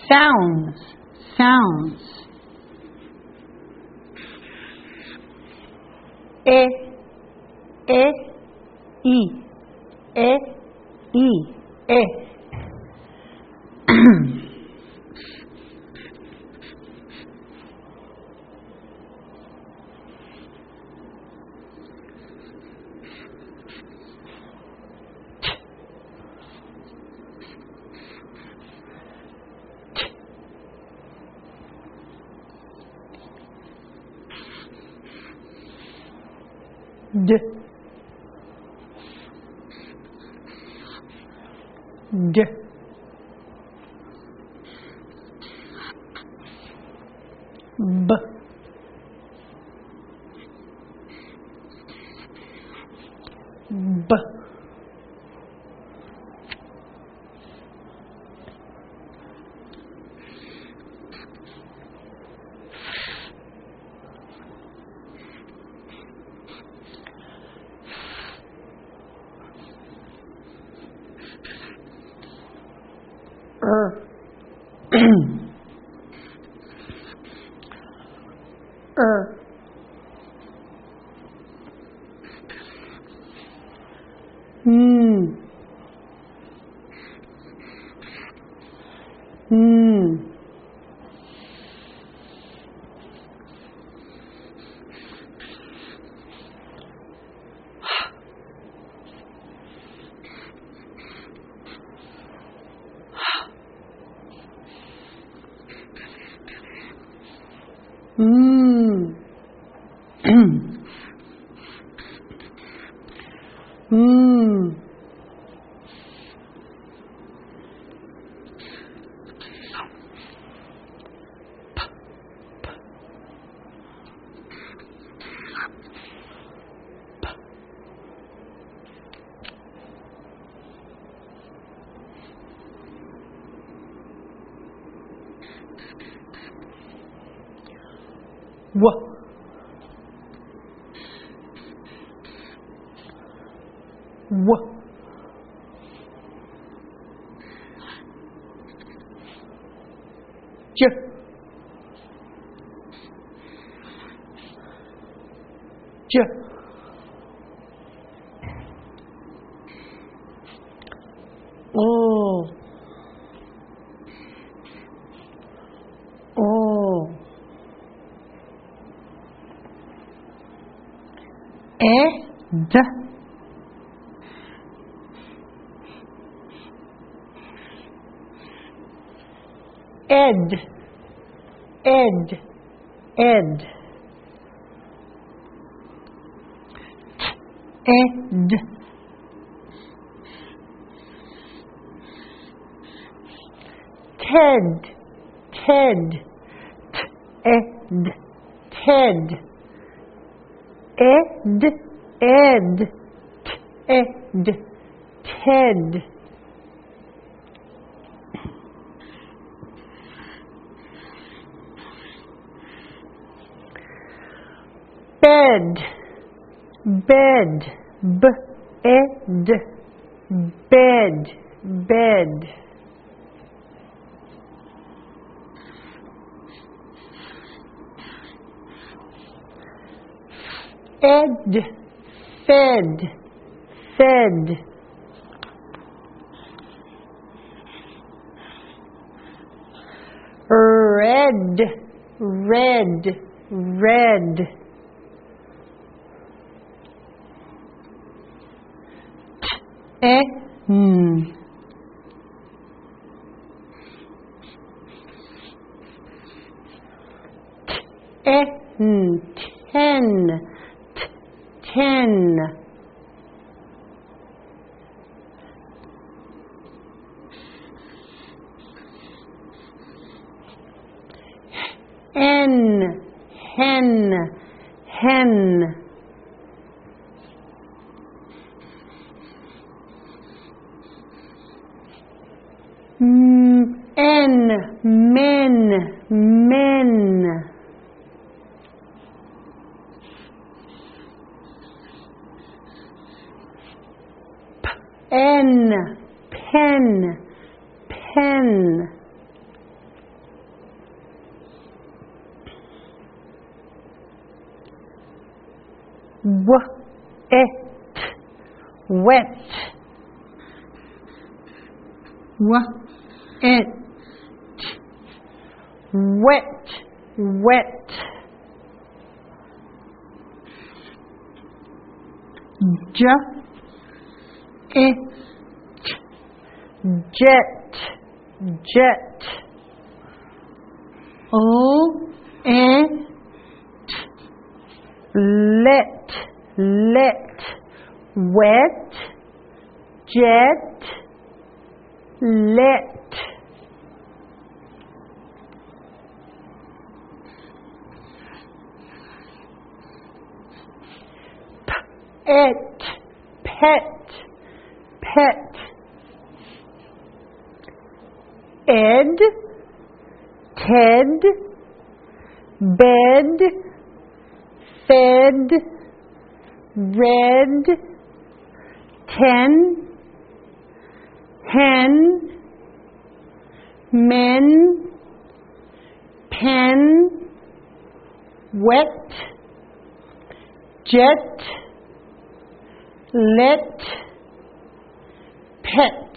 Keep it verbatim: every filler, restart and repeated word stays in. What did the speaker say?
sounds, sounds. E, e, I, e, I, e. D, D, B, B, Er, Er, Mm, Mm, Mm, Mm, W, W, J, J, O, O, E, D, Ed, Ed, Ed, Ed, Ted, Ted, Ed, Ted, Ed, Ed, Ed, Ted. Bed, bed, b-ed, bed, bed. Ed, fed, fed. Red, red, red. En, en, ten, ten. En, hen, hen. En, men, men. En, pen, pen. wet, wet, wet, wet, wet. J, it, jet, jet. O, et, let, let. Wet, jet, let. Et, pet, pet. Ed, Ted, bed, fed, red, ten, hen, men, pen, wet, jet, let, pet.